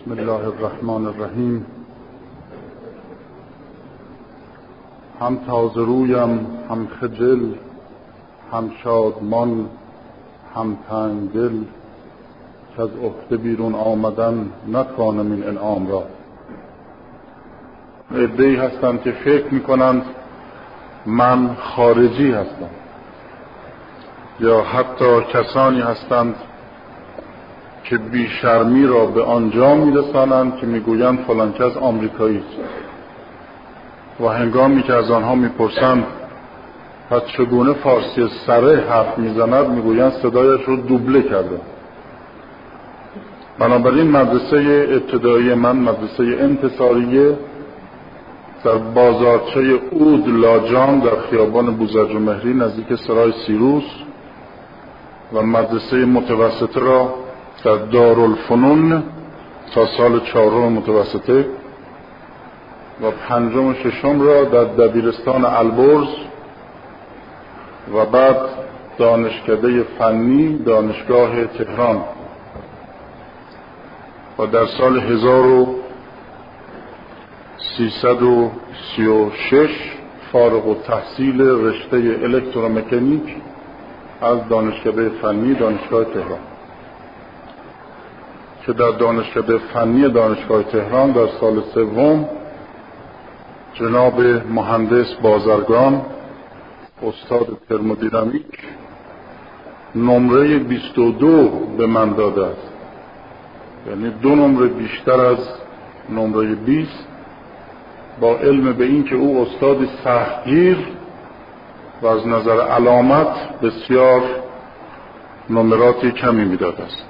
بسم الله الرحمن الرحیم. هم تازه رویم هم خجل، هم شادمان هم تنگ دل، که از عهده بیرون آمدن نتوانم این انعام را. عده‌ای هستند که فکر میکنند من خارجی هستم، یا حتی کسانی هستند که بیشرمی را به آنجا میرسانند که میگویند فلان کس آمریکایی است، و هنگامی که از آنها میپرسند پس چگونه فارسی سره حرف میزند، میگویند صدایش رو دوبله کرده. بنابراین مدرسه ابتدایی من مدرسه انتصاریه در بازارچه اود لاجان در خیابان بوزرجمهری نزدیک سرای سیروس، و مدرسه متوسطه را در دارالفنون تا سال 4 متوسطه، و 5 و 6 را در دبیرستان البرز، و بعد دانشکده فنی دانشگاه تهران. و در سال 1336 فارغ التحصیل رشته الکترومکانیک از دانشکده فنی دانشگاه تهران، که در دانشکده فنی دانشگاه تهران در سال 3 جناب مهندس بازرگان استاد ترمودینامیک نمره 22 به من داده است، یعنی 2 نمره بیشتر از نمره 20، با علم به این که او استادی سختگیر و از نظر علامت بسیار نمراتی کمی میداده است.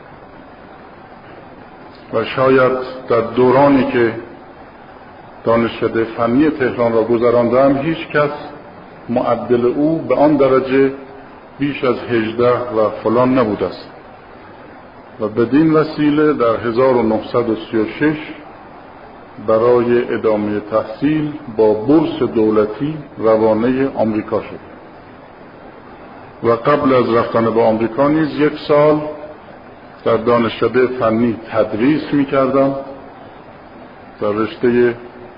و شاید در دورانی که دانشکده فنی تهران را گذراندم هیچ کس معدل او به آن درجه بیش از 18 و فلان نبوده است. و بدین وسیله در 1936 برای ادامه تحصیل با بورس دولتی روانه آمریکا شد، و قبل از رفتن به آمریکا نیز 1 سال در دانشکده فنی تدریس می‌کردم. در رشته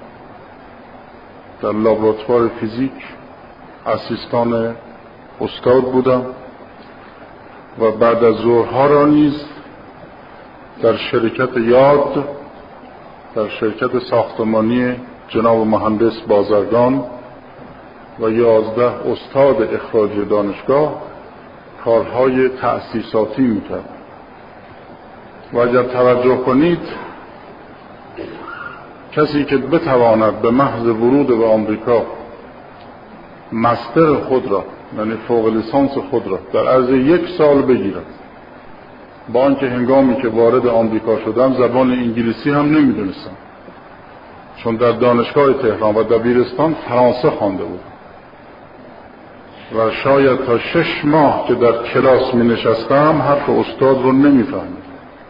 در لابراتوار فیزیک اسیستان استاد بودم، و بعد از ظهرها را نیز در شرکت یاد، در شرکت ساختمانی جناب مهندس بازرگان و 11 استاد اخراجی دانشگاه کارهای تأسیساتی می‌کردم. و اگر توجه کنید، کسی که بتواند به محض ورود به آمریکا مستر خود را، یعنی فوق لیسانس خود را در عرض 1 سال بگیرد، با آنکه هنگامی که وارد آمریکا شدم زبان انگلیسی هم نمیدونستم، چون در دانشگاه تهران و دبیرستان فرانسه خوانده بود، و شاید تا 6 ماه که در کلاس می نشستم حرف استاد رو نمیفهمید.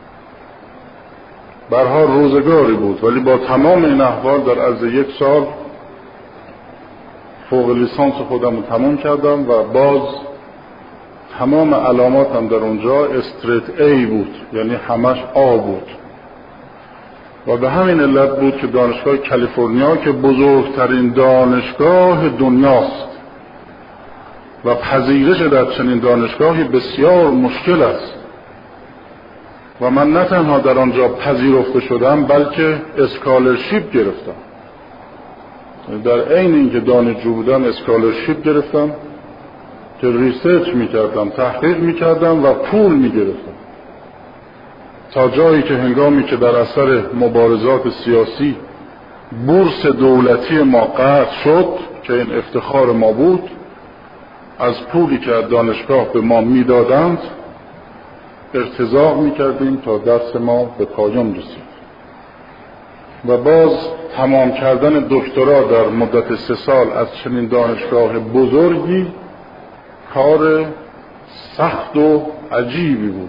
برها روزگاری بود، ولی با تمام این احوال در عرض 1 سال فوق لیسانس خودم رو تمام کردم، و باز تمام علاماتم در اونجا استریت ای بود، یعنی همش آ بود. و به همین علت بود که دانشگاه کالیفرنیا که بزرگترین دانشگاه دنیاست و پذیرش در چنین دانشگاهی بسیار مشکل است، و من نه تنها در آنجا پذیرفته شدم بلکه اسکالرشیپ گرفتم. در عین اینکه دانشجو بودم اسکالرشیپ گرفتم که ریسرچ میکردم، تحقیق میکردم و پول میگرفتم، تا جایی که هنگامی که در اثر مبارزات سیاسی بورس دولتی ما قطع شد، که این افتخار ما بود، از پولی که از دانشگاه به ما میدادند ارتزاق میکردیم تا درس ما به پایان رسید. و باز تمام کردن دکترا در مدت 3 سال از چنین دانشگاه بزرگی کار سخت و عجیبی بود،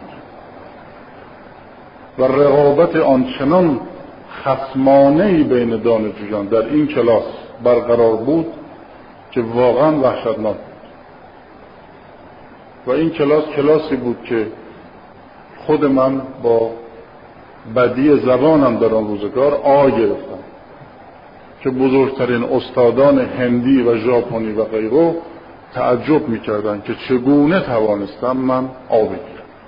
و رقابت آنچنان خصمانه‌ای بین دانشجویان در این کلاس برقرار بود که واقعا وحشتناک. و این کلاسی بود که خود من با بدی زبانم در آن روزگار آ گرفتم که بزرگترین استادان هندی و ژاپنی و غیره تعجب میکردن که چگونه توانستم من آ بگیرم.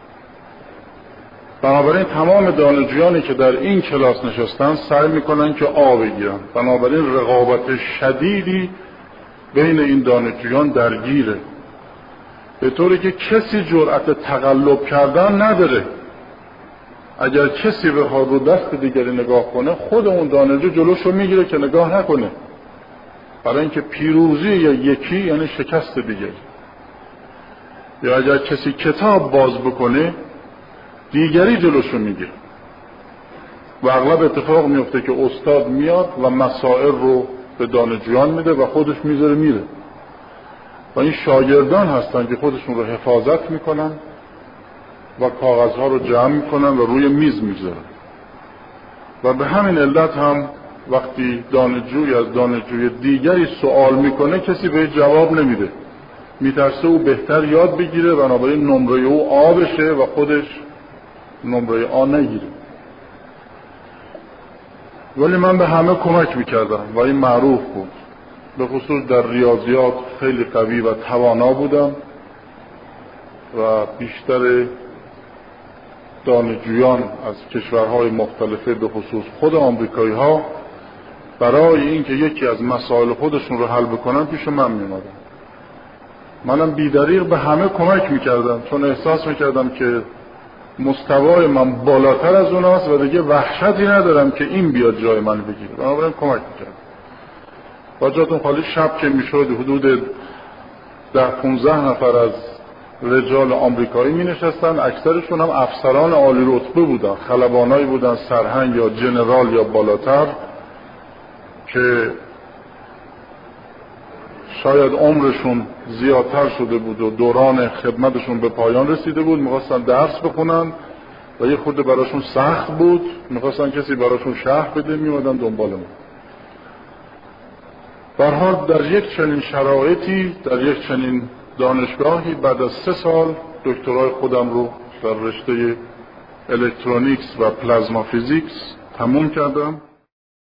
بنابراین تمام دانشجویانی که در این کلاس نشستن سعی میکنن که آ بگیرن. بنابراین رقابت شدیدی بین این دانشجویان درگیره، به طوری که کسی جرأت تقلب کردن نداره. اگر کسی بخواد رو دست دیگری نگاه کنه، خود اون دانشجو جلوش رو میگیره که نگاه نکنه، برای اینکه پیروزی یا یکی یعنی شکست دیگری. یا اگر کسی کتاب باز بکنه، دیگری جلوش رو میگیره و اغلب اتفاق میفته که استاد میاد و مسائل رو به دانشجویان میده و خودش میذاره میره و این شاگردان هستن که خودشون رو حفاظت میکنن و کاغذها رو جمع میکنن و روی میز میذارن. و به همین علت هم وقتی دانشجوی از دانشجوی دیگری سوال میکنه کسی به جواب نمیده، میترسه او بهتر یاد بگیره، بنابراین نمره او آ بشه و خودش نمره آ نگیره. ولی من به همه کمک میکردم و این معروف بود. به خصوص در ریاضیات خیلی قوی و توانا بودم و بیشتر دانشجویان از کشورهای مختلفه به خصوص خود آمریکایی ها برای اینکه یکی از مسائل خودشون رو حل بکنن پیش من میومدن. منم بی‌دریغ به همه کمک میکردم چون احساس میکردم که مستوای من بالاتر از اوناست و دیگه وحشتی ندارم که این بیاد جای من بگیره. بنابراین کمک میکردم. با جاتون خالی شب که میشد حدود 10-15 نفر از رجال آمریکایی می نشستن، اکثرشون هم افسران عالی رتبه بودن، خلبانایی بودن سرهنگ یا جنرال یا بالاتر که شاید عمرشون زیادتر شده بود و دوران خدمتشون به پایان رسیده بود، میخواستن درس بخونن و یه خورده براشون سخت بود، میخواستن کسی براشون شرح بده، میومدن دنبال ما. به هر حال در یک چنین شرایطی، در یک چنین دانشگاهی بعد از 3 سال دکترای خودم رو در رشته الکترونیکس و پلازما فیزیکس تموم کردم